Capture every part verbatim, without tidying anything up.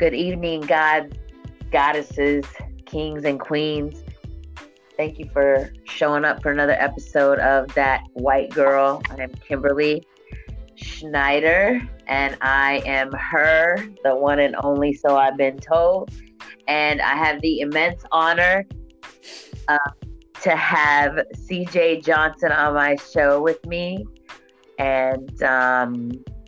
Good evening, gods, goddesses, kings, and queens. Thank you for showing up for another episode of That White Girl. I am Kimberly Schneider, and I am her, the one and only, so I've been told. And I have the immense honor uh, to have C J Johnson on my show with me. And um,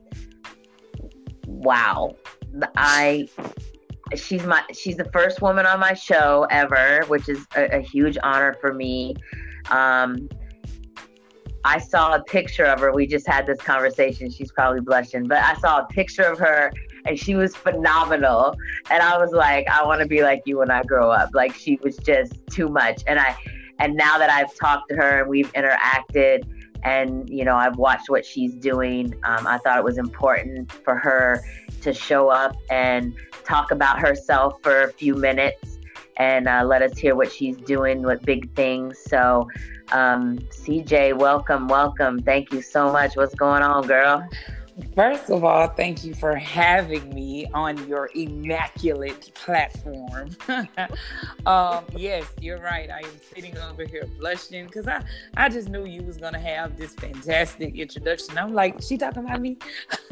wow, I she's my she's the first woman on my show ever, which is a, a huge honor for me. Um, I saw a picture of her. We just had this conversation. She's probably blushing, but I saw a picture of her and she was phenomenal. And I was like, I want to be like you when I grow up. Like, she was just too much. And I, and now that I've talked to her and we've interacted and, you know, I've watched what she's doing, um, I thought it was important for her to show up and talk about herself for a few minutes and uh, let us hear what she's doing with big things. So, um, C J, welcome, welcome. Thank you so much. What's going on, girl? First of all, thank you for having me on your immaculate platform. um, yes, you're right. I am sitting over here blushing because I, I just knew you was going to have this fantastic introduction. I'm like, she talking about me?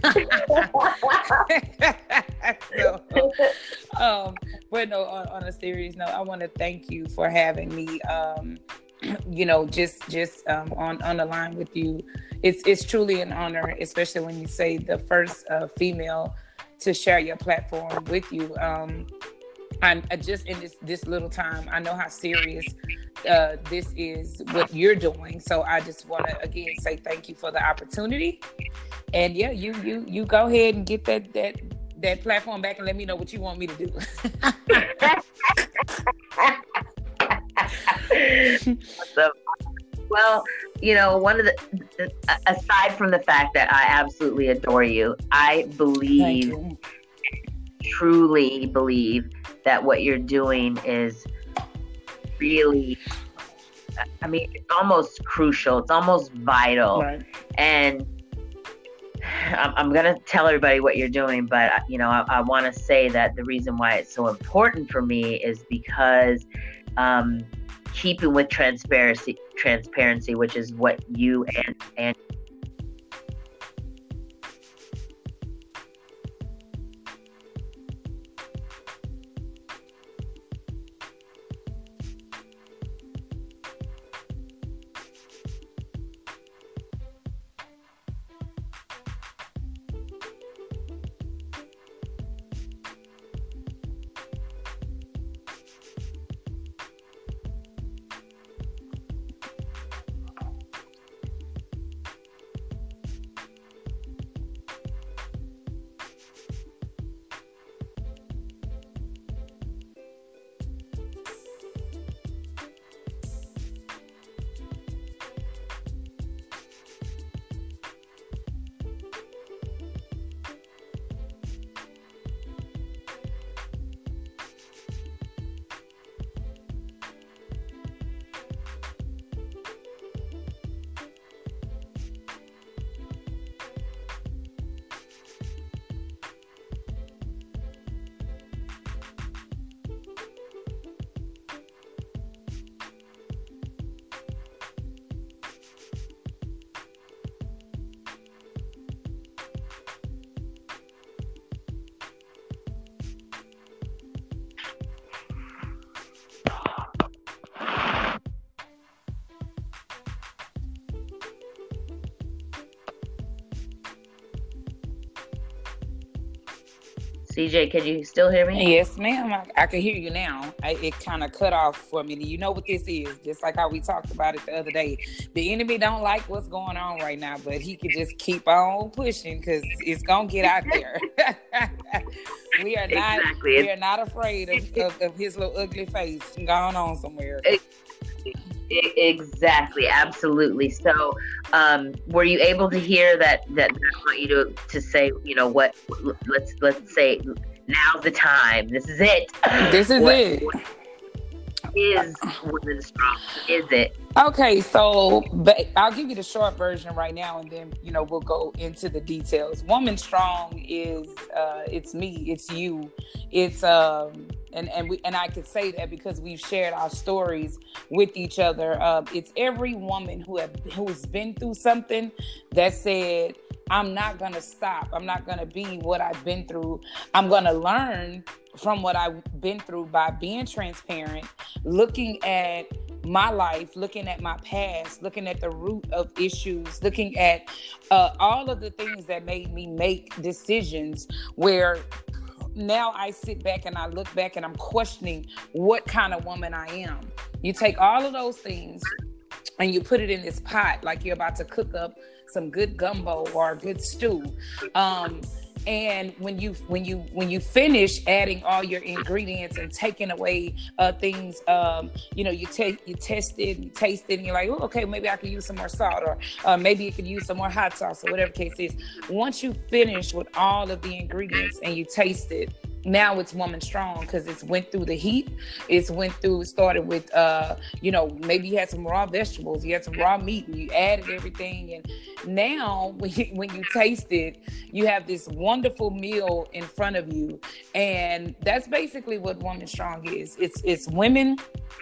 so, um, but no, on, on a serious note, I want to thank you for having me. Um, you know, just just um, on, on the line with you. It's it's truly an honor, especially when you say the first uh, female to share your platform with you. Um, I'm I just in this, this little time, I know how serious uh, this is, what you're doing. So I just want to, again, say thank you for the opportunity. And yeah, you you you go ahead and get that that that platform back and let me know what you want me to do. So, well, you know, one of the, aside from the fact that I absolutely adore you, I believe, you. truly believe that what you're doing is really, I mean, it's almost crucial. It's almost vital. Right. And I'm, I'm going to tell everybody what you're doing, but, you know, I, I want to say that the reason why it's so important for me is because um, keeping with transparency, transparency, which is what you and and C J, can you still hear me? Yes, ma'am. I, I can hear you now. I, it kind of cut off for me. You know what this is? Just like how we talked about it the other day. The enemy don't like what's going on right now, but he could just keep on pushing because it's gonna get out there. we are not. Exactly. We are not afraid of, of, of his little ugly face going on somewhere. Exactly, absolutely. So, um, were you able to hear that? That I want you to to say, you know, what? Let's let's say now's the time. This is it. This is what, it. What, is Women Strong? Is it? Okay, so but I'll give you the short version right now, and then you know we'll go into the details. Woman Strong is uh, it's me, it's you, it's um, and and we and I could say that because we've shared our stories with each other. Uh, it's every woman who have who's been through something that said, I'm not gonna stop. I'm not gonna be what I've been through. I'm gonna learn from what I've been through by being transparent, looking at my life, looking at my past, looking at the root of issues, looking at uh, all of the things that made me make decisions where now I sit back and I look back and I'm questioning what kind of woman I am. You take all of those things and you put it in this pot like you're about to cook up some good gumbo or a good stew. Um, And when you when you when you finish adding all your ingredients and taking away uh, things, um, you know, you take you test it, you taste it, and you're like, oh, okay, maybe I could use some more salt, or uh, maybe you could use some more hot sauce, or whatever the case is. Once you finish with all of the ingredients and you taste it, now it's Woman Strong because it's went through the heat. It's went through, it started with, uh, you know, maybe you had some raw vegetables, you had some raw meat, and you added everything. And now when you, when you taste it, you have this wonderful meal in front of you. And that's basically what Woman Strong is. It's, it's women,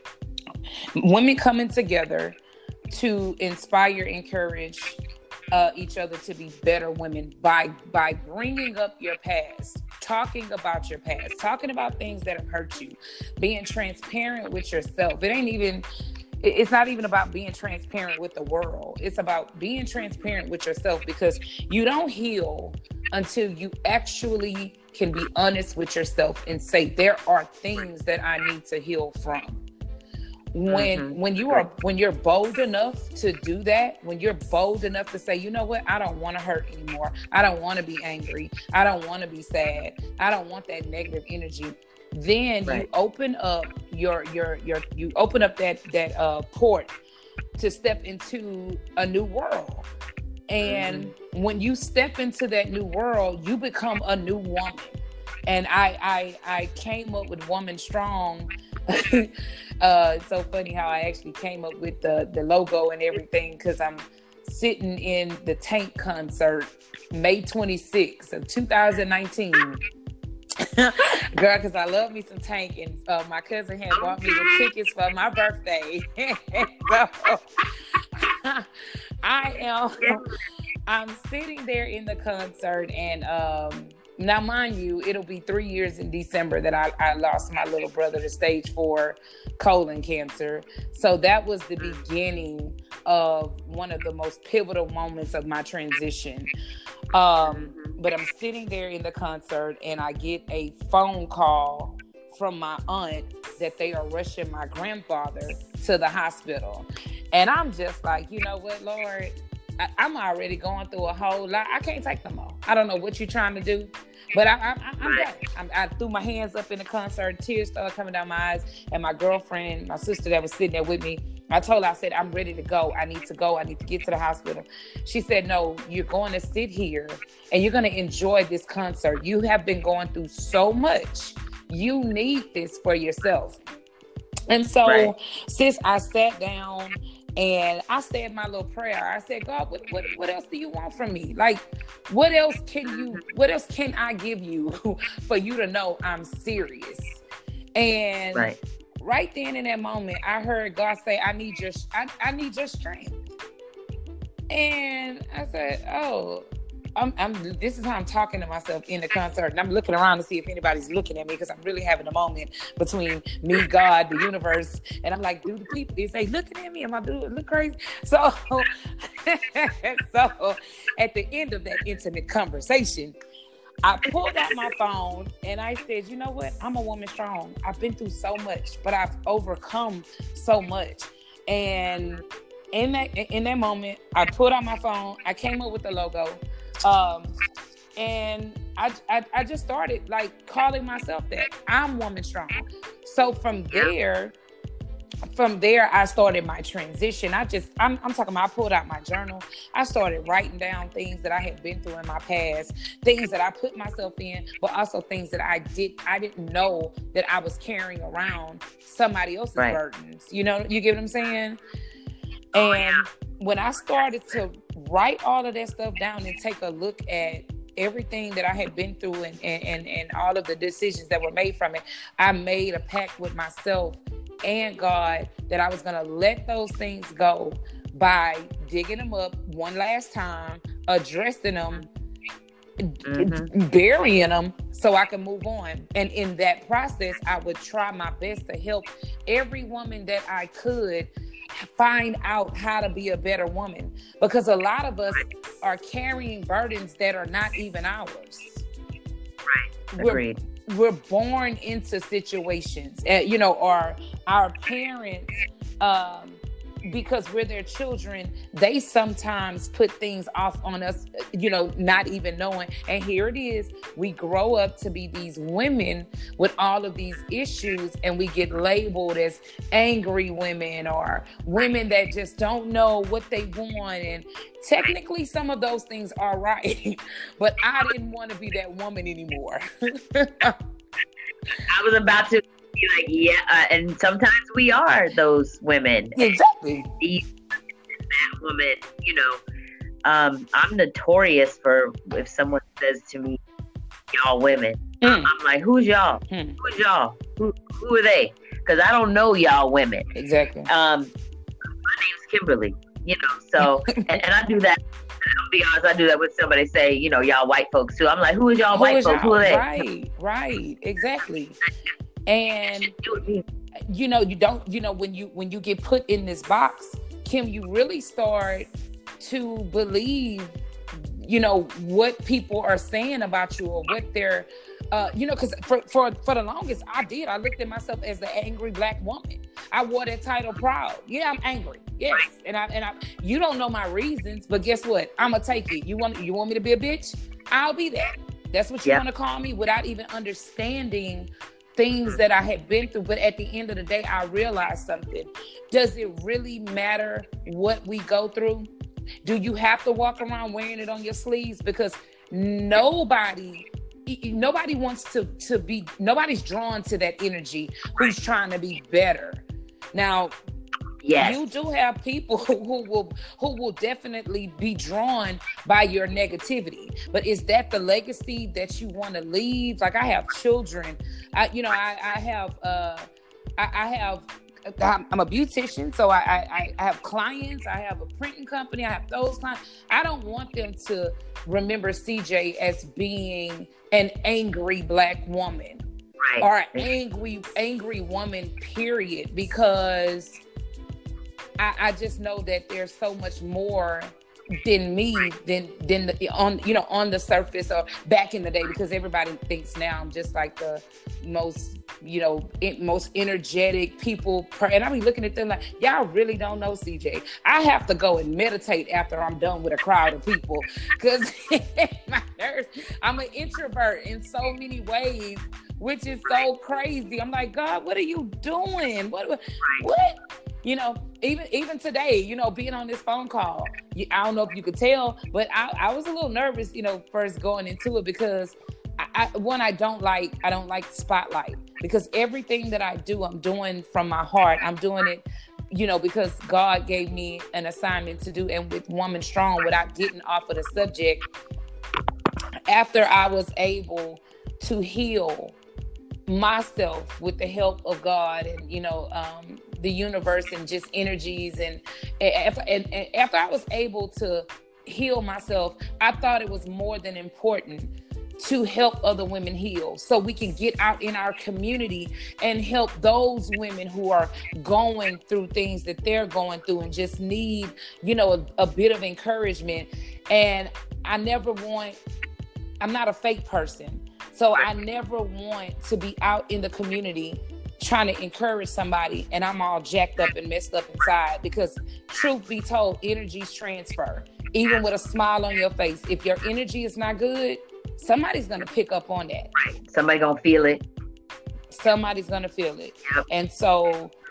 women coming together to inspire, encourage uh, each other to be better women by, by bringing up your past, talking about your past, talking about things that have hurt you, being transparent with yourself. It ain't even, it's not even about being transparent with the world. It's about being transparent with yourself, because you don't heal until you actually can be honest with yourself and say, there are things that I need to heal from. When mm-hmm. when you are when you're bold enough to do that, when you're bold enough to say, you know what, I don't want to hurt anymore. I don't want to be angry. I don't want to be sad. I don't want that negative energy. Then right. you open up your your your you open up that that uh, port to step into a new world. And mm-hmm. when you step into that new world, you become a new woman. And I I I came up with Woman Strong. uh, it's so funny how I actually came up with the, the logo and everything, because I'm sitting in the Tank concert May twenty-sixth of two thousand nineteen. Girl, because I love me some Tank, and uh, my cousin had bought me the tickets for my birthday. So I am I'm sitting there in the concert, and um now, mind you, it'll be three years in December that I, I lost my little brother to stage four colon cancer. So that was the beginning of one of the most pivotal moments of my transition. Um, but I'm sitting there in the concert, and I get a phone call from my aunt that they are rushing my grandfather to the hospital. And I'm just like, you know what, Lord, I, I'm already going through a whole lot. I can't take no more. I don't know what you're trying to do. But I, I, I'm done. I'm, I threw my hands up in the concert. Tears started coming down my eyes. And my girlfriend, my sister that was sitting there with me, I told her, I said, I'm ready to go. I need to go. I need to get to the hospital. She said, no, you're going to sit here and you're going to enjoy this concert. You have been going through so much. You need this for yourself. And so, right. sis, I sat down and I said my little prayer. I said, God, what, what, what else do you want from me? Like, what else can you, what else can I give you for you to know I'm serious? And right, right then in that moment, I heard God say, I need your, I, I need your strength. And I said, oh, I'm, I'm, this is how I'm talking to myself in the concert. And I'm looking around to see if anybody's looking at me, because I'm really having a moment between me, God, the universe. And I'm like, do the people, is they looking at me? Am I doing look crazy? So, so at the end of that intimate conversation, I pulled out my phone and I said, you know what? I'm a woman strong. I've been through so much, but I've overcome so much. And in that, in that moment, I pulled out my phone. I came up with the logo. Um, and I, I, I just started like calling myself that. I'm Woman Strong. So from there, from there, I started my transition. I just, I'm, I'm talking about, I pulled out my journal. I started writing down things that I had been through in my past, things that I put myself in, but also things that I did, I didn't know that I was carrying around somebody else's right. burdens. You know, you get what I'm saying? And when I started to write all of that stuff down and take a look at everything that I had been through and, and, and, and all of the decisions that were made from it, I made a pact with myself and God that I was going to let those things go by digging them up one last time, addressing them, mm-hmm. burying them so I can move on. And in that process, I would try my best to help every woman that I could find out how to be a better woman, because a lot of us are carrying burdens that are not even ours. Right. Agreed. We're, we're born into situations, uh, you know, or our parents, um, because we're their children, they sometimes put things off on us, you know, not even knowing. And here it is. We grow up to be these women with all of these issues, and we get labeled as angry women or women that just don't know what they want. And technically some of those things are right, but I didn't want to be that woman anymore. I was about to be like, yeah, uh, and sometimes we are those women. Exactly. These, that woman, you know, um, I'm notorious for if someone says to me, y'all women, mm. I'm like, who's y'all? Mm. Who's y'all? Who, who are they? Because I don't know y'all women. Exactly. Um, my name's Kimberly, you know, so, and, and I do that. I'll be honest, I do that with somebody say, you know, y'all white folks too. I'm like, who is y'all who white is folks? Y'all? Who are they? Right, right, exactly. And you know, you don't, you know, when you when you get put in this box, Kim, you really start to believe, you know, what people are saying about you or what they're, uh, you know, because for, for for the longest I did, I looked at myself as the angry black woman. I wore that title proud. Yeah, I'm angry. Yes, and I and I. You don't know my reasons, but guess what? I'm gonna take it. You want you want me to be a bitch? I'll be that. That's what you yep. want to call me, without even understanding things that I had been through. But at the end of the day, I realized something. Does it really matter what we go through? Do you have to walk around wearing it on your sleeves? Because nobody, nobody wants to, to be, nobody's drawn to that energy who's trying to be better. Now, yes. You do have people who, who will who will definitely be drawn by your negativity. But is that the legacy that you want to leave? Like, I have children. I, you know, I, I have uh, I, I have I'm, I'm a beautician, so I, I I have clients. I have a printing company. I have those clients. I don't want them to remember C J as being an angry black woman, right, or an angry angry woman. Period. Because I, I just know that there's so much more than me, than than the, on you know on the surface or back in the day. Because everybody thinks now I'm just like the most you know in, most energetic people. Per, and I be looking at them like, y'all really don't know C J. I have to go and meditate after I'm done with a crowd of people, because my nerves. I'm an introvert in so many ways, which is so crazy. I'm like, God, what are you doing? What what? You know, even even today, you know, being on this phone call, you, I don't know if you could tell, but I, I was a little nervous, you know, first going into it, because I, I, one, I don't like, I don't like spotlight, because everything that I do, I'm doing from my heart. I'm doing it, you know, because God gave me an assignment to do. And with Woman Strong, without getting off of the subject, after I was able to heal myself with the help of God and, you know, um, the universe and just energies. And, and, and after I was able to heal myself, I thought it was more than important to help other women heal, so we can get out in our community and help those women who are going through things that they're going through and just need, you know, a, a bit of encouragement. And I never want, I'm not a fake person. So I never want to be out in the community trying to encourage somebody and I'm all jacked up and messed up inside, because truth be told, energies transfer. Even with a smile on your face, if your energy is not good, somebody's going to pick up on that. Right. Somebody going to feel it. Somebody's going to feel it. Yep. And so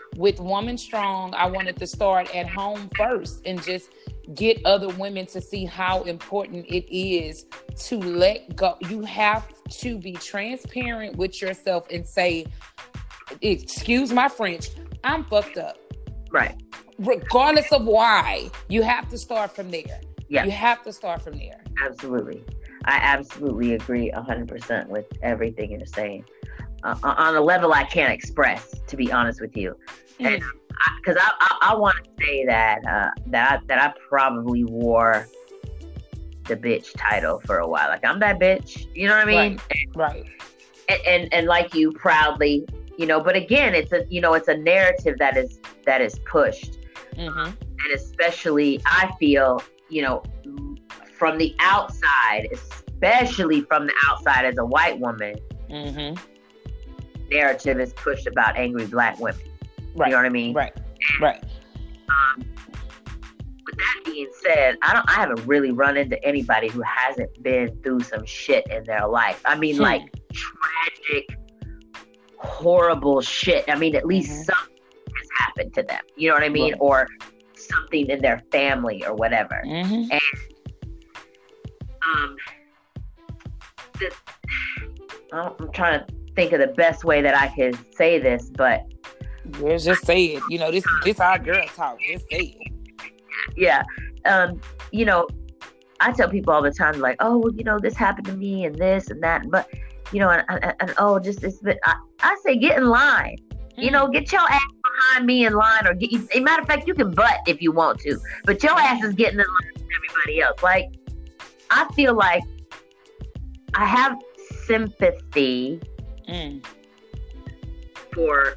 with Woman Strong, I wanted to start at home first and just get other women to see how important it is to let go. You have to be transparent with yourself and say, excuse my French, I'm fucked up. Right. Regardless of why, you have to start from there. Yeah. You have to start from there. Absolutely. I absolutely agree one hundred percent with everything you're saying. Uh, on a level I can't express, to be honest with you. Mm. And because I, I, I, I want to say that uh, that I, that I probably wore the bitch title for a while. Like, I'm that bitch, you know what I mean? Right. right. And, and and like you, proudly, you know. But again, it's a you know it's a narrative that is that is pushed, mm-hmm. and especially I feel you know from the outside, especially from the outside as a white woman. Mm-hmm. Narrative is pushed about angry black women. Right. You know what I mean? Right. Right. Um, with that being said, I don't. I haven't really run into anybody who hasn't been through some shit in their life. I mean, hmm. like tragic, horrible shit. I mean, at least mm-hmm. something has happened to them. You know what I mean? Right. Or something in their family or whatever. Mm-hmm. And um, the, I'm trying to think of the best way that I can say this, but let's just say it. You know, this this our girl talk. Just say it. Yeah. Um, you know, I tell people all the time, like, oh, well, you know, this happened to me and this and that, but you know, and, and, and oh, just it's been, I, I say get in line. Mm. You know, get your ass behind me in line, or get. As a matter of fact, you can butt if you want to, but your ass is getting in line with everybody else. Like, I feel like I have sympathy mm. for.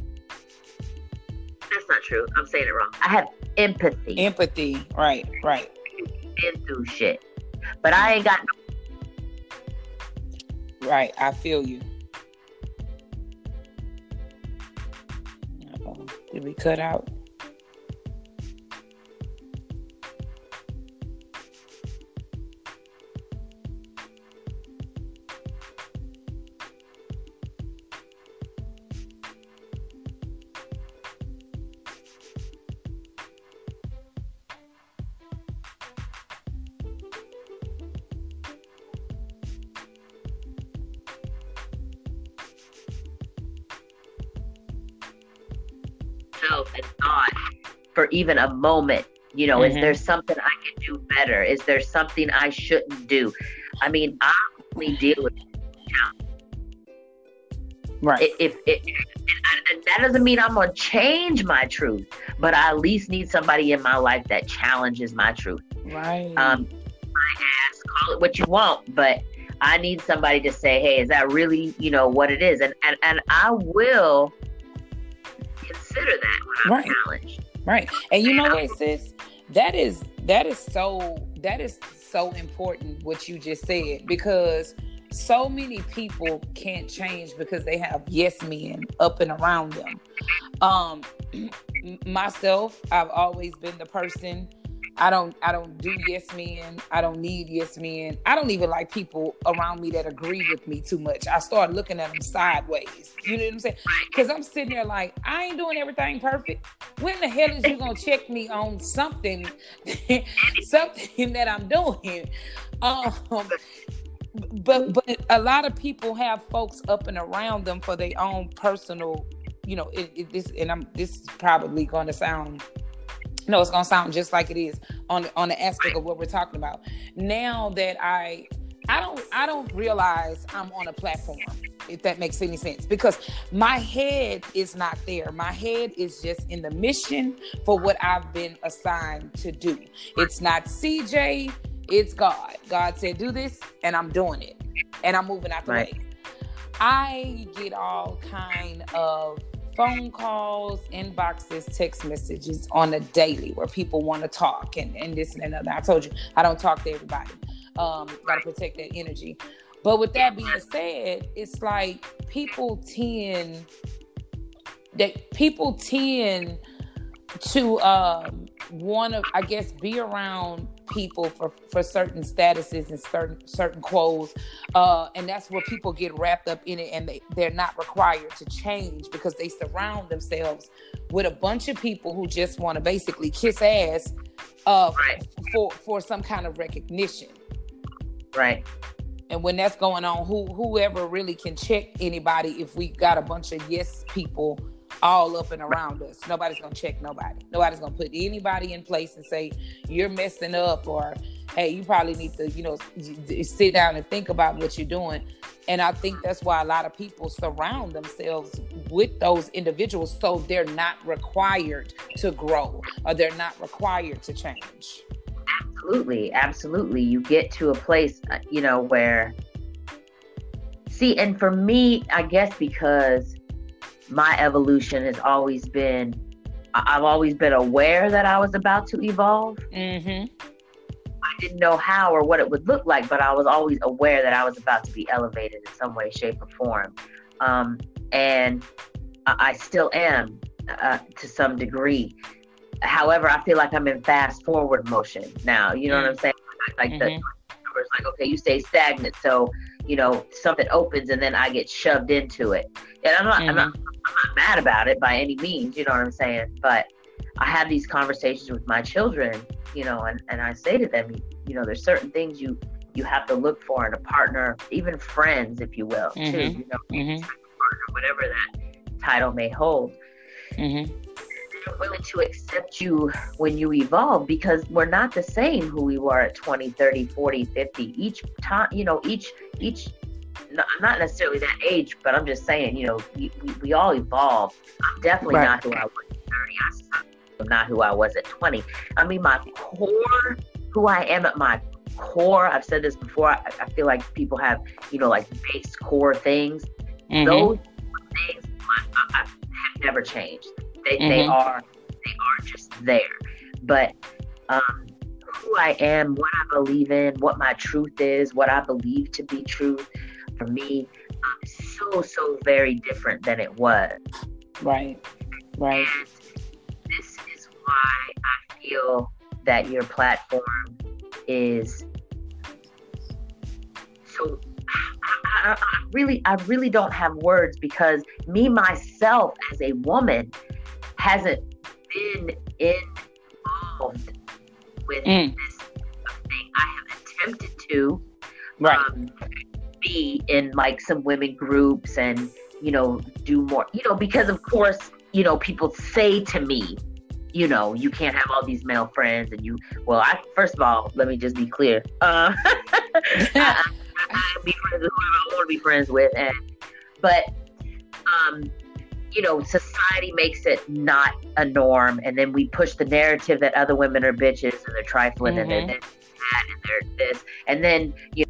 That's not true. I'm saying it wrong. I have empathy. Empathy. Right, right. Been through shit. But I ain't got no... Right, I feel you. Uh-oh. Did we cut out? And thought for even a moment, you know, mm-hmm. is there something I can do better? Is there something I shouldn't do? I mean, I only deal with challenges. Right. If, if, if and, and that doesn't mean I'm gonna change my truth, but I at least need somebody in my life that challenges my truth. Right. Um, my ass, call it what you want, but I need somebody to say, hey, is that really, you know, what it is? And and and I will consider that when I'm right. challenged. Right. And you know what, sis? That is that is so that is so important what you just said, because so many people can't change because they have yes men up and around them. Um myself, I've always been the person. I don't I don't do yes men. I don't need yes men. I don't even like people around me that agree with me too much. I start looking at them sideways. You know what I'm saying? Because I'm sitting there like, I ain't doing everything perfect. When the hell is you gonna check me on something, something that I'm doing? Um, but but a lot of people have folks up and around them for their own personal, you know, it, it, this and I'm this is probably going to sound. No, it's gonna sound just like it is on on the aspect of what we're talking about. Now that I, I don't, I don't realize I'm on a platform, if that makes any sense, because my head is not there. My head is just in the mission for what I've been assigned to do. It's not C J, it's God. God said do this, and I'm doing it, and I'm moving out the right. way. I get all kind of phone calls, inboxes, text messages on a daily where people want to talk and, and this and another. I told you, I don't talk to everybody. Um, got to protect that energy. But with that being said, it's like people tend that people tend to um, want to, I guess, be around people for, for certain statuses and certain certain quos, uh, and that's where people get wrapped up in it, and they, they're not required to change because they surround themselves with a bunch of people who just want to basically kiss ass uh, right. for for some kind of recognition. Right. And when that's going on, who whoever really can check anybody if we got a bunch of yes people all up and around us? Nobody's gonna check nobody. Nobody's gonna put anybody in place and say you're messing up, or hey, you probably need to, you know, sit down and think about what you're doing. And I think that's why a lot of people surround themselves with those individuals, so they're not required to grow, or they're not required to change. Absolutely, absolutely. You get to a place, you know, where, see, and for me, I guess because my evolution has always been, I've always been aware that I was about to evolve. Mm-hmm. I didn't know how or what it would look like, but I was always aware that I was about to be elevated in some way, shape, or form. Um, and I still am uh, to some degree. However, I feel like I'm in fast forward motion now. You know mm-hmm. what I'm saying? Like mm-hmm. the it's like, okay, you stay stagnant, so you know something opens, and then I get shoved into it. And I'm not, mm-hmm. I'm not, I'm not mad about it by any means. You know what I'm saying? But I have these conversations with my children, you know, and, and I say to them, you know, there's certain things you you have to look for in a partner, even friends, if you will, mm-hmm. too. You know, mm-hmm. partner, whatever that title may hold. Mm-hmm. They're willing to accept you when you evolve, because we're not the same who we were at twenty, thirty, forty, fifty. Each time, you know, each, each, not, not necessarily that age, but I'm just saying, you know, we, we, we all evolve. I'm definitely right. not who I was at thirty. I'm not who I was at twenty. I mean, my core, who I am at my core, I've said this before, I, I feel like people have, you know, like base core things. Mm-hmm. Those things I, I, have never changed. They, mm-hmm. they are they are just there. But um, who I am, what I believe in, what my truth is, what I believe to be truth, for me, um, is so, so very different than it was. Right, right. And this is why I feel that your platform is so... I, I, I really, I really don't have words, because me, myself, as a woman, hasn't been involved with mm. this thing. I have attempted to right. um, be in like some women groups and, you know, do more, you know, because of course, you know, people say to me, you know, you can't have all these male friends, and you, well, I, first of all, let me just be clear. Uh, I, I be friends with whoever I want to be friends with, and but um, you know, society makes it not a norm, and then we push the narrative that other women are bitches and they're trifling mm-hmm. and they're this and that and they're this, and then you.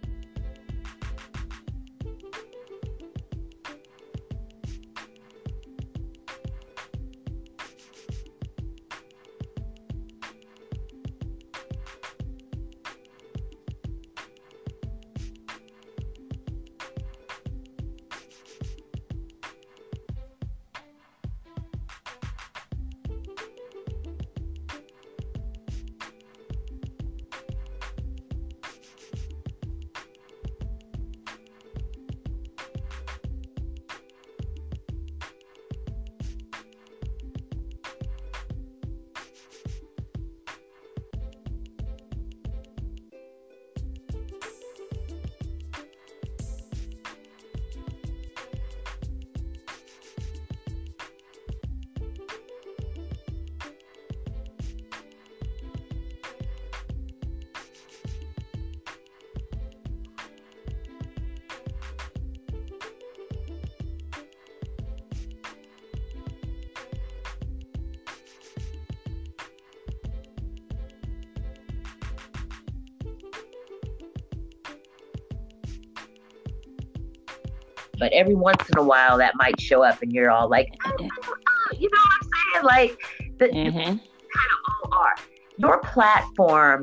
But every once in a while, that might show up, and you're all like, oh, oh, oh, you know what I'm saying? Like, the, mm-hmm. you kind of all are. Your platform,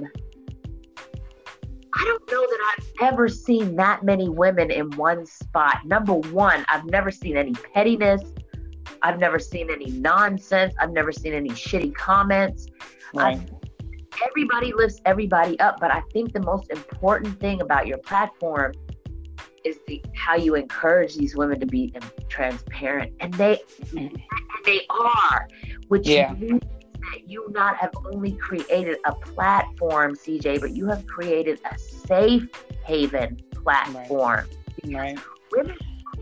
I don't know that I've ever seen that many women in one spot. Number one, I've never seen any pettiness. I've never seen any nonsense. I've never seen any shitty comments. Right. I, everybody lifts everybody up, but I think the most important thing about your platform is the how you encourage these women to be transparent, and they and they are, which yeah. means that you not have only created a platform, C J, but you have created a safe haven platform. Right. Women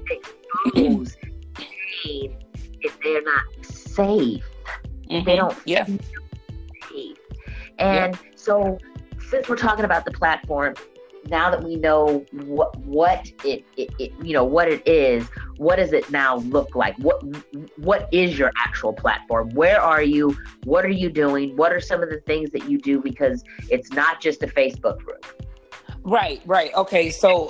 expose pain if they're not safe. Mm-hmm. They don't yeah. feel safe. And yeah. so, since we're talking about the platform, now that we know what what it, it, it you know what it is, what does it now look like? What what is your actual platform? Where are you? What are you doing? What are some of the things that you do? Because it's not just a Facebook group. Right, right. Okay, so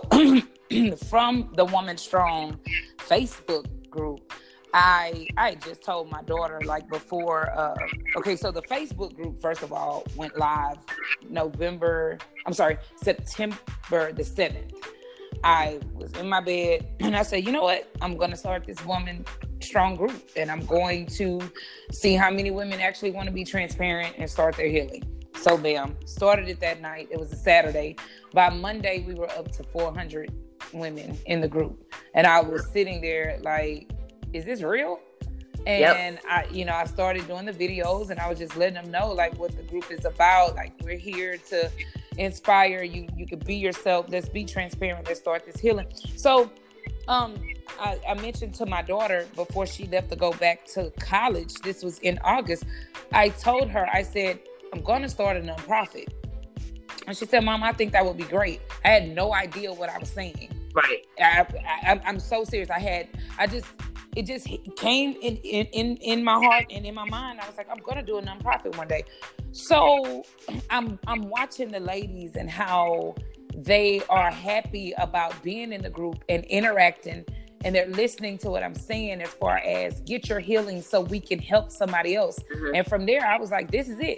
from the Woman Strong Facebook group, I I just told my daughter, like, before, uh, okay, so the Facebook group, first of all, went live November, I'm sorry, September the seventh. I was in my bed and I said, you know what? I'm going to start this Woman Strong group, and I'm going to see how many women actually want to be transparent and start their healing. So bam, started it that night. It was a Saturday. By Monday, we were up to four hundred women in the group. And I was sitting there like, is this real? And yep. I, you know, I started doing the videos, and I was just letting them know like what the group is about. Like, we're here to inspire you. You can be yourself. Let's be transparent. Let's start this healing. So, um, I, I mentioned to my daughter before she left to go back to college, this was in August, I told her, I said, I'm going to start a nonprofit. And she said, Mom, I think that would be great. I had no idea what I was saying. Right. I, I, I'm so serious. I had, I just, it just came in, in, in, in my heart and in my mind. I was like, I'm going to do a nonprofit one day. So I'm, I'm watching the ladies and how they are happy about being in the group and interacting, and they're listening to what I'm saying as far as get your healing so we can help somebody else. Mm-hmm. And from there, I was like, this is it.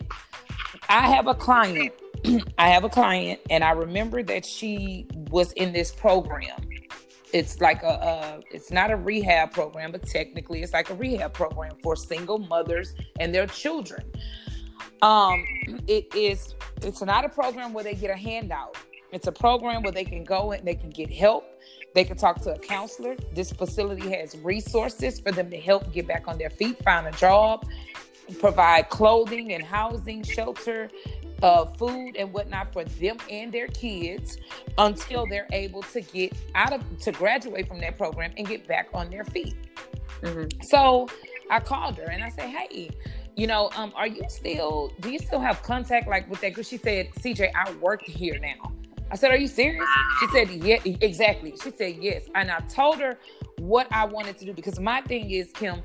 I have a client. I have a client, and I remember that she was in this program. It's like a, a, it's not a rehab program, but technically it's like a rehab program for single mothers and their children. Um, it is, it's not a program where they get a handout. It's a program where they can go and they can get help. They can talk to a counselor. This facility has resources for them to help get back on their feet, find a job, provide clothing and housing, shelter, uh, food and whatnot for them and their kids until they're able to get out of, to graduate from that program and get back on their feet. Mm-hmm. So I called her and I said, hey, you know, um, are you still, do you still have contact like with that group? She said, C J, I work here now. I said, are you serious? She said, yeah, exactly. She said, yes. And I told her what I wanted to do, because my thing is, Kim,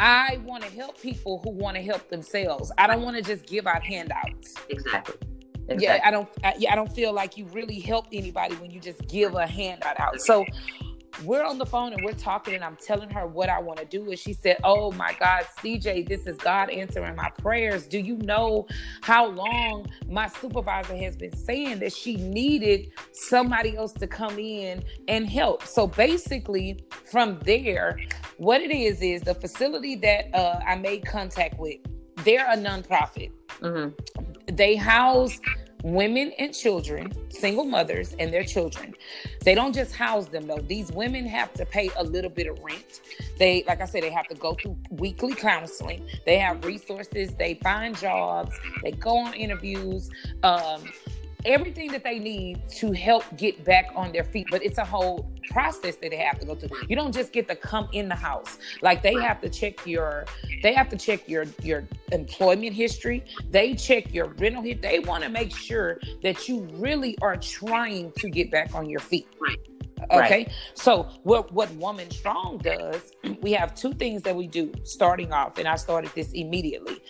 I want to help people who want to help themselves. I don't want to just give out handouts. Exactly. exactly. Yeah, I don't. I, yeah, I don't feel like you really help anybody when you just give a handout out. So we're on the phone and we're talking, and I'm telling her what I want to do. And she said, oh my God, C J, this is God answering my prayers. Do you know how long my supervisor has been saying that she needed somebody else to come in and help? So basically from there, what it is, is the facility that uh, I made contact with, they're a nonprofit. Mm-hmm. They house women and children, single mothers and their children. They don't just house them though. These women have to pay a little bit of rent. They, like I said, they have to go through weekly counseling. They have resources. They find jobs. They go on interviews. Um, everything that they need to help get back on their feet. But it's a whole process that they have to go through. You don't just get to come in the house. Like they have to check your, they have to check your, your employment history. They check your rental history. They want to make sure that you really are trying to get back on your feet. Okay. Right. So what, what Woman Strong does, we have two things that we do starting off, and I started this immediately.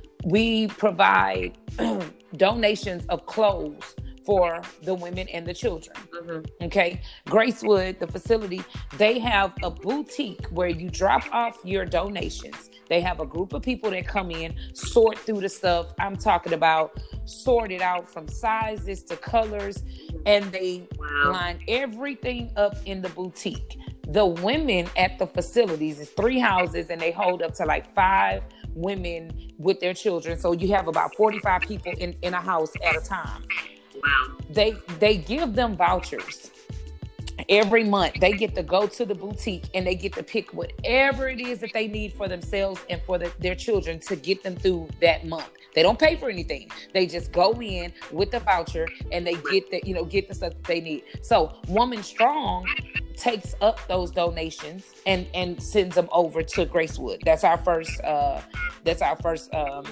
We provide donations of clothes for the women and the children. Mm-hmm. Okay. Gracewood, the facility, they have a boutique where you drop off your donations. They have a group of people that come in, sort through the stuff. I'm talking about sort it out from sizes to colors, and they wow. line everything up in the boutique. The women at the facilities is three houses, and they hold up to like five women with their children. So you have about forty-five people in, in a house at a time. Wow. They they give them vouchers every month. They get to go to the boutique and they get to pick whatever it is that they need for themselves and for the, their children to get them through that month. They don't pay for anything. They just go in with the voucher and they get the, you know, get the stuff that they need. So Woman Strong takes up those donations and, and sends them over to Gracewood. That's our first, uh, that's our first, um,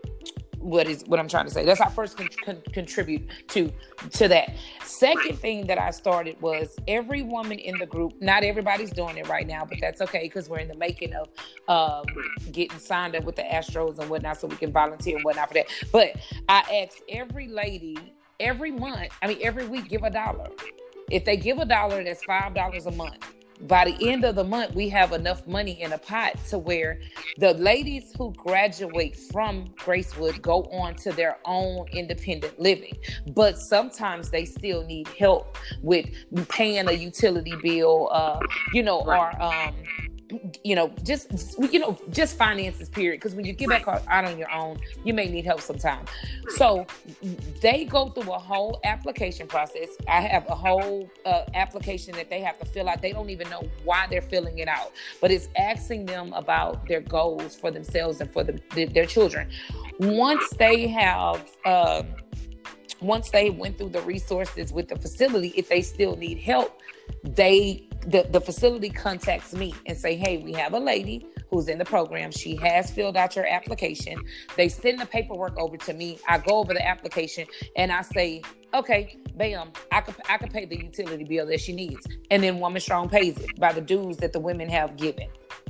what is what I'm trying to say. That's our first con- con- contribute to to that. Second thing that I started was every woman in the group. Not everybody's doing it right now, but that's okay because we're in the making of um, getting signed up with the Astros and whatnot, so we can volunteer and whatnot for that. But I asked every lady every month. I mean, every week, give a dollar. If they give a dollar, that's five dollars a month. By the end of the month, we have enough money in a pot to where the ladies who graduate from Gracewood go on to their own independent living. But sometimes they still need help with paying a utility bill, uh, you know, or, um, you know, just, you know, just finances, period. Because when you get back out on your own, you may need help sometime. So they go through a whole application process. I have a whole uh, application that they have to fill out. They don't even know why they're filling it out, but it's asking them about their goals for themselves and for the, their children. Once they have, um, once they went through the resources with the facility, if they still need help, they the, the facility contacts me and say, hey, we have a lady who's in the program. She has filled out your application. They send the paperwork over to me. I go over the application and I say, okay, bam, I could I could pay the utility bill that she needs. And then Woman Strong pays it by the dues that the women have given.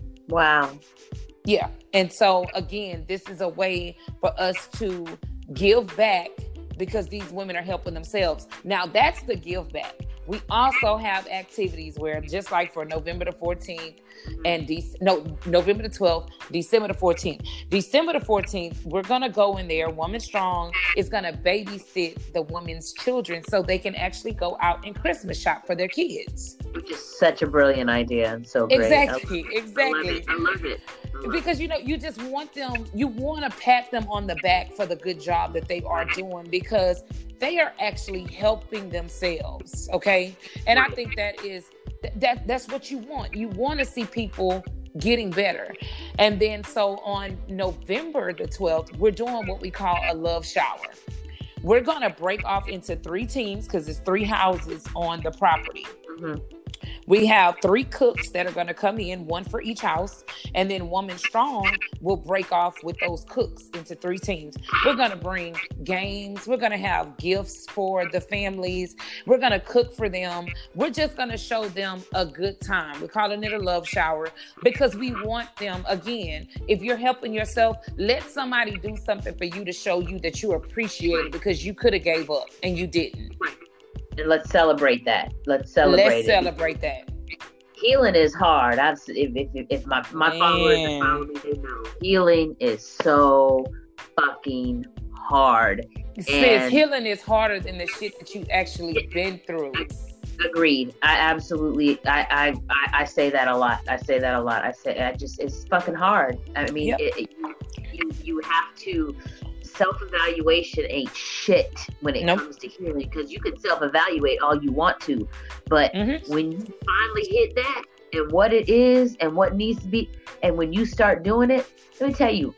Wow. Yeah. And so again, this is a way for us to give back because these women are helping themselves. Now that's the give back. We also have activities where, just like for November the fourteenth and De- no November the twelfth, December the fourteenth. December the fourteenth, we're gonna go in there. Woman Strong is gonna babysit the women's children so they can actually go out and Christmas shop for their kids. Which is such a brilliant idea and so great. Exactly, I, exactly. I love it. I love it. Because, you know, you just want them, you want to pat them on the back for the good job that they are doing because they are actually helping themselves. Okay. And I think that is, that that's what you want. You want to see people getting better. And then so on November the twelfth, we're doing what we call a love shower. We're going to break off into three teams because it's three houses on the property. Mm-hmm. We have three cooks that are going to come in, one for each house. And then Woman Strong will break off with those cooks into three teams. We're going to bring games. We're going to have gifts for the families. We're going to cook for them. We're just going to show them a good time. We're calling it a love shower because we want them, again, if you're helping yourself, let somebody do something for you to show you that you appreciate it because you could have gave up and you didn't. And let's celebrate that. Let's celebrate Let's it. celebrate that. Healing is hard. I've if if, if my my Man. followers that follow me, they know healing is so fucking hard. Sis, healing is harder than the shit that you've actually been through. Agreed. I absolutely. I, I I I say that a lot. I say that a lot. I say I just it's fucking hard. I mean, Yep. it, it, you you have to. Self-evaluation ain't shit when it Nope. comes to healing because you can self-evaluate all you want to, but Mm-hmm. when you finally hit that and what it is and what needs to be, and when you start doing it, let me tell you,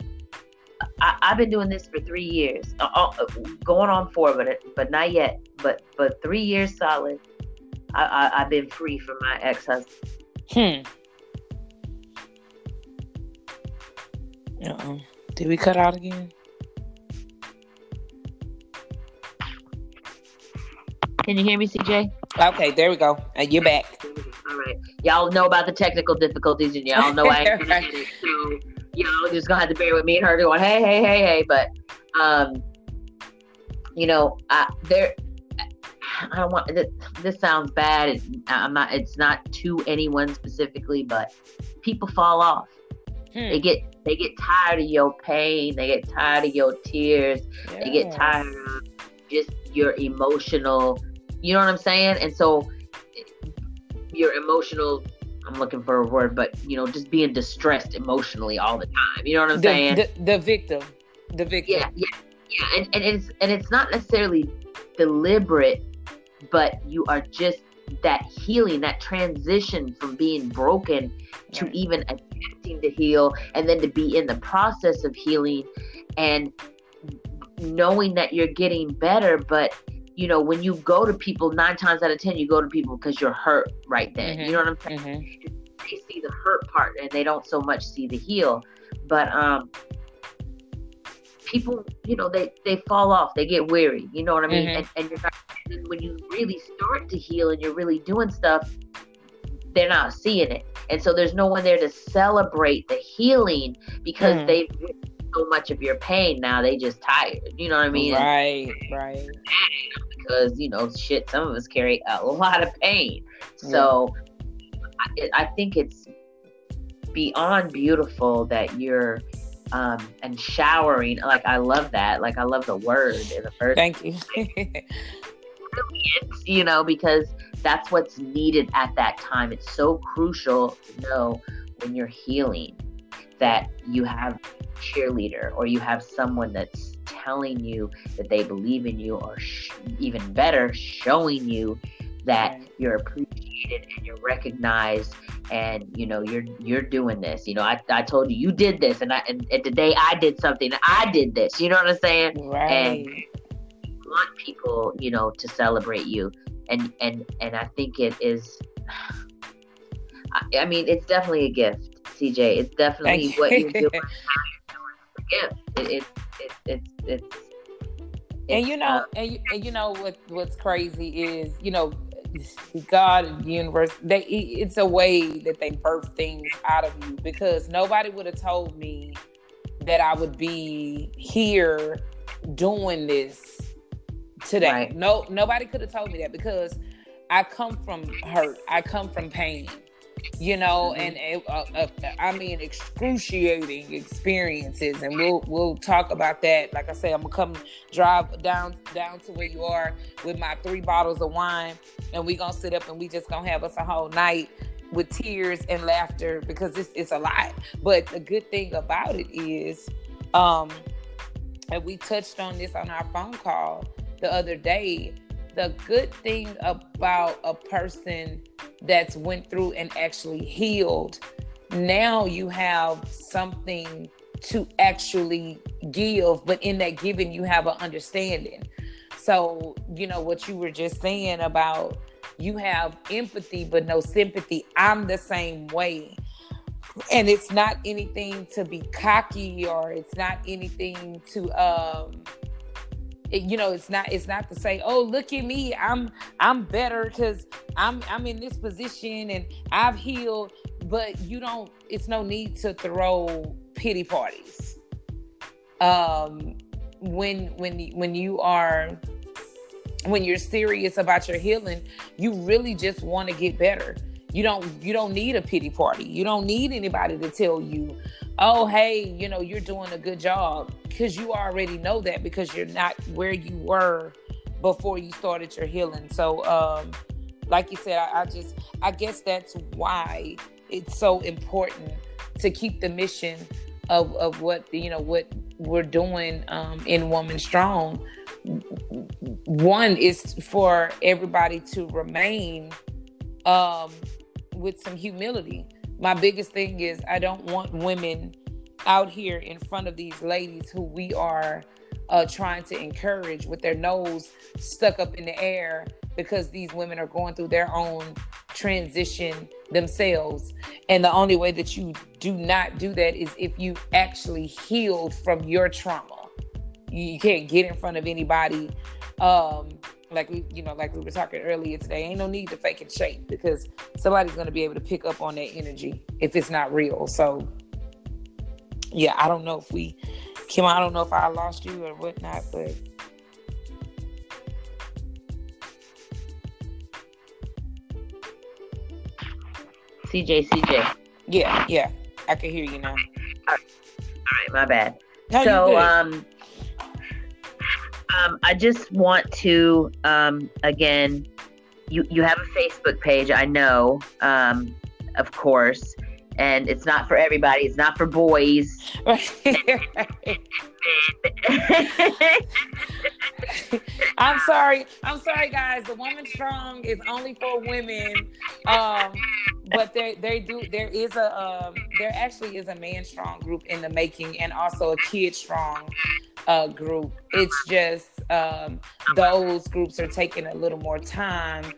I, I've been doing this for three years, uh, uh, going on four, but but not yet, but but three years solid. I, I, I've been free from my ex-husband. Hmm. Uh-oh. Did we cut out again? Can you hear me, C J? Okay, there we go. And you're back. All right. Y'all know about the technical difficulties, and y'all know I ain't gonna it, so y'all just gonna have to bear with me and her going, hey, hey, hey, hey. But, um, you know, I, there, I don't want this. This sounds bad. It, I'm not. It's not to anyone specifically, but people fall off. Hmm. They get they get tired of your pain. They get tired of your tears. Yes. They get tired of just your emotional. You know what I'm saying? And so your emotional I'm looking for a word, but you know, just being distressed emotionally all the time. You know what I'm the, saying? The, the victim, the victim. Yeah, yeah, yeah. And, and it's and it's not necessarily deliberate, but you are just that healing, that transition from being broken to Right. even attempting to heal, and then to be in the process of healing and knowing that you're getting better. But you know, when you go to people, nine times out of ten, you go to people because you're hurt right then. Mm-hmm. You know what I'm saying? Mm-hmm. They see the hurt part and they don't so much see the heal. But um, people, you know, they, they fall off, they get weary. You know what I mean? Mm-hmm. And, and you're not, and when you really start to heal and you're really doing stuff, they're not seeing it. And so there's no one there to celebrate the healing because mm. they've witnessed so much of your pain. Now they just tired. You know what I mean? Right, right. Because, you know, shit, some of us carry a lot of pain. So yeah. I, I think it's beyond beautiful that you're um, and showering. Like, I love that. Like, I love the word in the first. Thank you. You know, because that's what's needed at that time. It's so crucial to know when you're healing that you have a cheerleader or you have someone that's telling you that they believe in you, or sh- even better, showing you that right. you're appreciated and you're recognized, and you know you're you're doing this. You know, I, I told you you did this, and I and, and today I did something. I did this. You know what I'm saying? Right. And you want people, you know, to celebrate you, and and and I think it is. I, I mean, it's definitely a gift. C J, it's definitely Thank what you. you're doing, how you're doing the gift. It, it, it, it, it's, it's, and you know, uh, and, you, and you know what? What's crazy is, you know, God and the universe. They, it's a way that they birth things out of you, because nobody would have told me that I would be here doing this today. Right. No, nobody could have told me that, because I come from hurt. I come from pain. You know, mm-hmm. and uh, uh, I mean, excruciating experiences, and we'll we'll talk about that. Like I say, I'm gonna come drive down down to where you are with my three bottles of wine, and we gonna sit up and we just gonna have us a whole night with tears and laughter, because it's it's a lot. But the good thing about it is, um, and we touched on this on our phone call the other day. The good thing about a person that's went through and actually healed, now you have something to actually give, but in that giving you have an understanding. So, you know, what you were just saying about you have empathy but no sympathy, I'm the same way. And it's not anything to be cocky, or it's not anything to um It, you know, it's not it's not to say, oh, look at me, I'm I'm better because I'm I'm in this position and I've healed. But you don't, it's no need to throw pity parties. Um when when when you are when you're serious about your healing, you really just want to get better. You don't you don't need a pity party. You don't need anybody to tell you, oh, hey, you know, you're doing a good job, because you already know that, because you're not where you were before you started your healing. So, um, like you said, I, I just, I guess that's why it's so important to keep the mission of, of what, you know, what we're doing um, in Woman Strong. One is for everybody to remain um, with some humility. My biggest thing is I don't want women out here in front of these ladies who we are uh, trying to encourage with their nose stuck up in the air, because these women are going through their own transition themselves. And the only way that you do not do that is if you actually healed from your trauma. You can't get in front of anybody um, like we, you know, like we were talking earlier today. Ain't no need to fake and shake, because somebody's going to be able to pick up on that energy if it's not real. So, yeah, I don't know if we, Kim, I don't know if I lost you or whatnot, but. C J, C J. Yeah, yeah, I can hear you now. All right, All right my bad. How so, um, um, I just want to, um, again, you, you have a Facebook page, I know. Um, of course. And it's not for everybody. It's not for boys. I'm sorry. I'm sorry, guys. The Woman Strong is only for women. Um, but they they do. There is a um, there actually is a Man Strong group in the making, and also a Kid Strong uh, group. It's just um, those groups are taking a little more time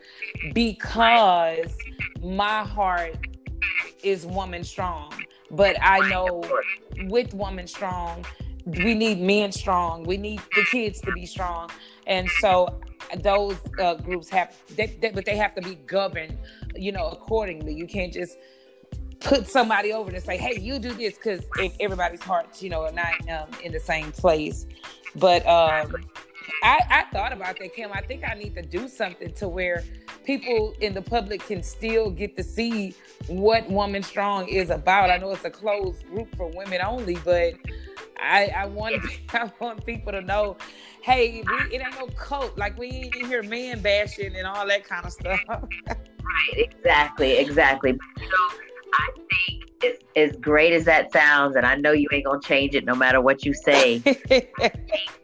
because my heart is Woman Strong, but I know with Woman Strong, we need men strong. We need the kids to be strong, and so those uh, groups have, they, they, but they have to be governed, you know, accordingly. You can't just put somebody over and say, "Hey, you do this," because everybody's hearts, you know, are not um, in the same place. But um, I, I thought about that, Kim. I think I need to do something to where people in the public can still get to see what Woman Strong is about. I know it's a closed group for women only, but I, I want I want people to know, hey, we, it ain't no cult. Like, we ain't in here man bashing and all that kind of stuff. Right, exactly, exactly. But, you know, I think as, as great as that sounds, and I know you ain't gonna change it no matter what you say, I think that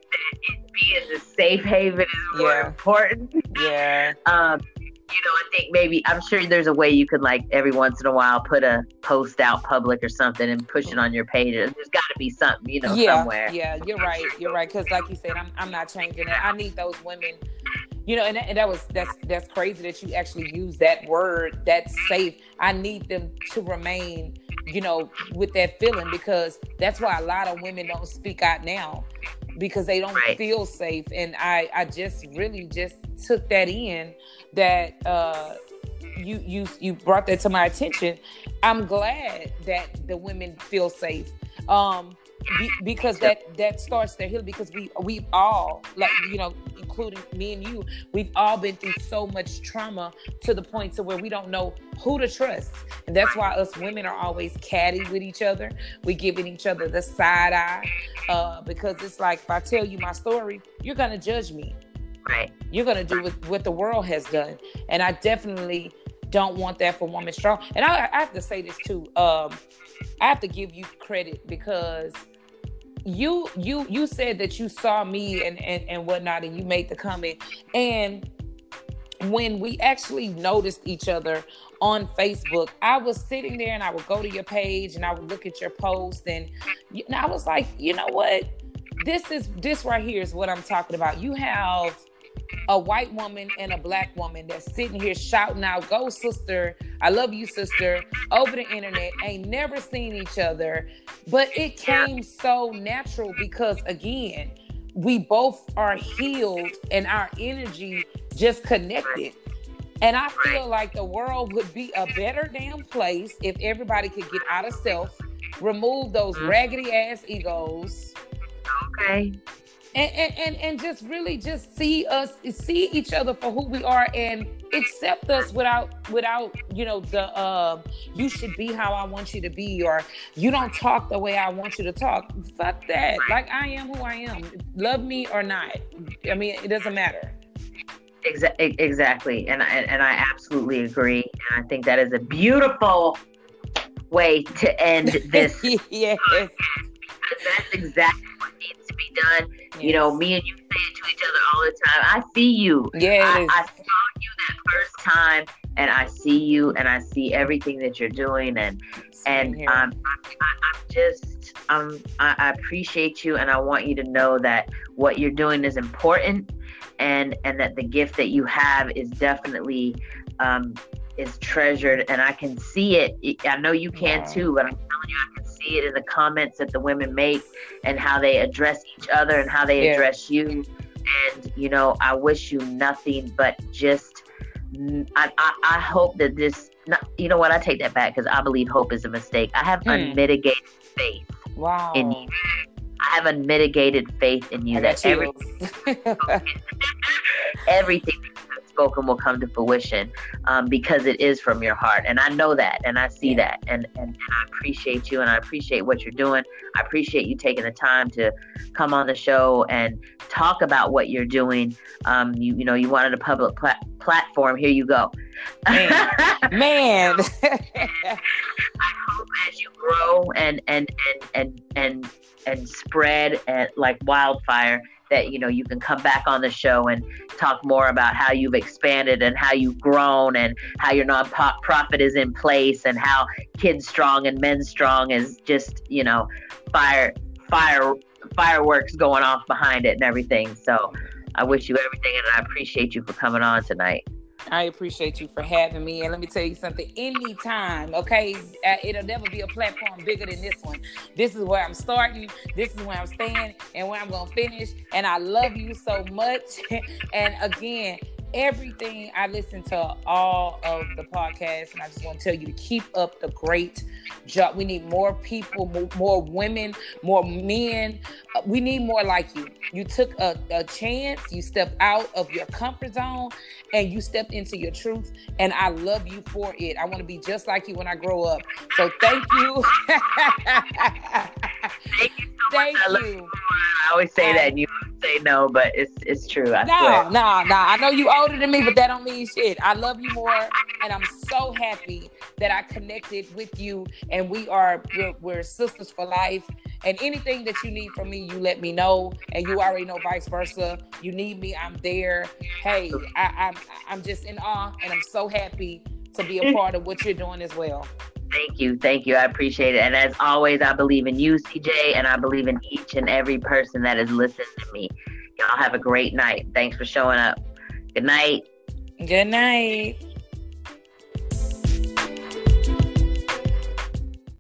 it being a safe haven is more Yeah. important. Yeah. Um, you know, I think maybe, I'm sure there's a way you could, like, every once in a while put a post out public or something and push it on your page. There's got to be something, you know, yeah, somewhere. Yeah, you're right. You're right. Because like you said, I'm I'm not changing it. I need those women, you know, and that, and that was, that's, that's crazy that you actually use that word, that's safe. I need them to remain, you know, with that feeling, because that's why a lot of women don't speak out now, because they don't Right. feel safe. And I, I just really just took that in, that uh, you, you, you brought that to my attention. I'm glad that the women feel safe. Um, be, because that, that starts their healing, because we, we've all, like, you know, including me and you, we've all been through so much trauma to the point to where we don't know who to trust. And that's why us women are always catty with each other. We're giving each other the side eye, uh, because it's like, if I tell you my story, you're going to judge me. Right. You're going to do what, what the world has done. And I definitely don't want that for Woman Strong. And I, I have to say this too. Um, I have to give you credit, because you you you said that you saw me and, and, and whatnot, and you made the comment. And when we actually noticed each other on Facebook, I was sitting there and I would go to your page and I would look at your post, and, you know, I was like, you know what? This is this right here is what I'm talking about. You have a white woman and a black woman that's sitting here shouting out, "Go, sister. I love you, sister," over the internet, ain't never seen each other. But it came so natural because, again, we both are healed and our energy just connected. And I feel like the world would be a better damn place if everybody could get out of self, remove those raggedy ass egos. Okay. And, and, and, and just really just see us, see each other for who we are, and accept us without, without, you know, the, uh, you should be how I want you to be, or you don't talk the way I want you to talk. Fuck that. Like, I am who I am. Love me or not. I mean, it doesn't matter. Exa- exactly. And, and, and I absolutely agree. And I think that is a beautiful way to end this. Yes. That's exactly what needs to be done. Yes. You know, me and you say it to each other all the time. I see you. Yes. I, I saw you that first time, and I see you, and I see everything that you're doing, and Same and here. um, I, I'm just um, I, I appreciate you, and I want you to know that what you're doing is important, and and that the gift that you have is definitely um, is treasured, and I can see it. I know you can Wow. too, but I'm telling you, I can see it in the comments that the women make and how they address each other and how they Yeah. address you. And, you know, I wish you nothing but just, I, I, I hope that this, not, you know what, I take that back, because I believe hope is a mistake. I have Hmm. unmitigated faith Wow. in you. I have unmitigated faith in you I that got every, chills. everything that you have spoken will come to fruition, um, because it is from your heart. And I know that, and I see yeah. that, and, and, and I appreciate you, and I appreciate what you're doing. I appreciate you taking the time to come on the show and talk about what you're doing. Um, you, you know, you wanted a public pla- platform. Here you go. Man, man. I hope as you grow and and and and and and spread at like wildfire, that you know you can come back on the show and talk more about how you've expanded and how you've grown and how your nonprofit is in place and how Kids Strong and Men Strong is just, you know, fire fire fireworks going off behind it and everything. So I wish you everything, and I appreciate you for coming on tonight. I appreciate you for having me. And let me tell you something, anytime, okay? Uh, it'll never be a platform bigger than this one. This is where I'm starting. This is where I'm staying and where I'm going to finish. And I love you so much. And again, everything, I listen to all of the podcasts, and I just want to tell you to keep up the great job. We need more people, more, more women, more men. Uh, we need more like you. You took a, a chance, you stepped out of your comfort zone, and you stepped into your truth, and I love you for it. I want to be just like you when I grow up. So thank you. Thank you so thank much. I, love you. you. I always say that, and you say no, but it's it's true. I no, swear. no, no. I know you older than me, but that don't mean shit. I love you more, and I'm so happy that I connected with you, and we are we're, we're sisters for life. And anything that you need from me, you let me know, and you already know vice versa. You need me, I'm there. Hey, I, I'm I'm just in awe, and I'm so happy to be a part of what you're doing as well. Thank you. Thank you. I appreciate it. And as always, I believe in you, C J, and I believe in each and every person that is listening to me. Y'all have a great night. Thanks for showing up. Good night. Good night.